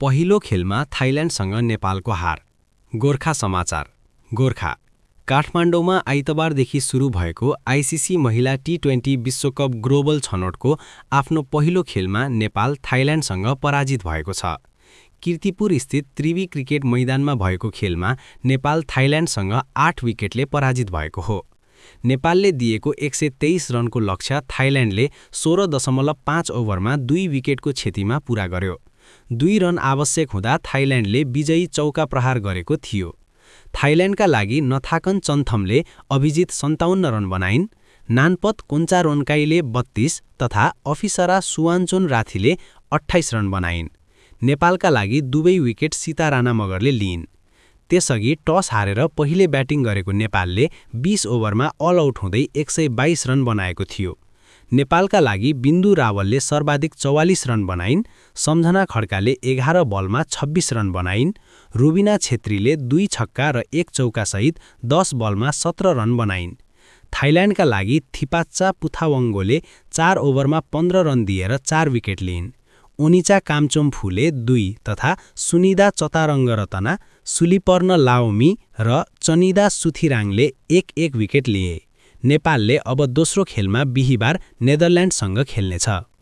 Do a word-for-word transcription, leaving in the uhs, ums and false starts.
पहिलो खेलमा थाइल्यान्डसँग नेपालको हार। गोर्खा समाचार। गोर्खा काठमाडौँमा आइतबारदेखि सुरु भएको आइसिसी महिला टी ट्वेन्टी विश्वकप ग्लोबल छनौटको आफ्नो पहिलो खेलमा नेपाल थाइल्यान्डसँग पराजित भएको छ। कीर्तिपुर स्थित त्रिवी क्रिकेट मैदानमा भएको खेलमा नेपाल थाइल्यान्डसँग आठ विकेटले पराजित भएको हो। नेपालले दिएको एक सय तेइस रनको लक्ष्य थाइल्यान्डले सोह्र दशमलव पाँच ओभरमा दुई विकेटको क्षतिमा पूरा गर्यो। दुई रन आवश्यक हुँदा थाइल्यान्डले विजयी चौका प्रहार गरेको थियो। थाइल्यान्डका लागि नथाकन चन्थमले अभिजित सन्ताउन्न रन बनाइन्, नानपत कोन्चारोन्काईले बत्तीस तथा अफिसरा सुवान्चोन राथीले अट्ठाइस रन बनाइन्। नेपालका लागि दुवै विकेट सीता राणा मगरले लिइन्। त्यसअघि टस हारेर पहिले ब्याटिङ गरेको नेपालले बीस ओभरमा अल आउट हुँदै एक सय बाइस रन बनाएको थियो। नेपालका लागि बिन्दु रावलले सर्वाधिक चौवालिस रन बनाइन्, सम्झना खड्काले एघार बलमा छब्बिस रन बनाइन्, रुबिना छेत्रीले दुई छक्का र एक चौकासहित दस बलमा सत्र रन बनाइन्। थाइल्यान्डका लागि थिपाच्चा पुथावङ्गोले चार ओभरमा पन्ध्र रन दिएर चार विकेट लिइन्। ओनिचा कामचोम्फूले दुई तथा सुनिदा चतारङ्गरतना, सुलिपर्न लाओमी र चनिदा सुथिराङले एक एक विकेट लिए। नेपालले अब दोस्रो खेलमा बिहीबार नेदरल्यान्डसँग खेल्नेछ।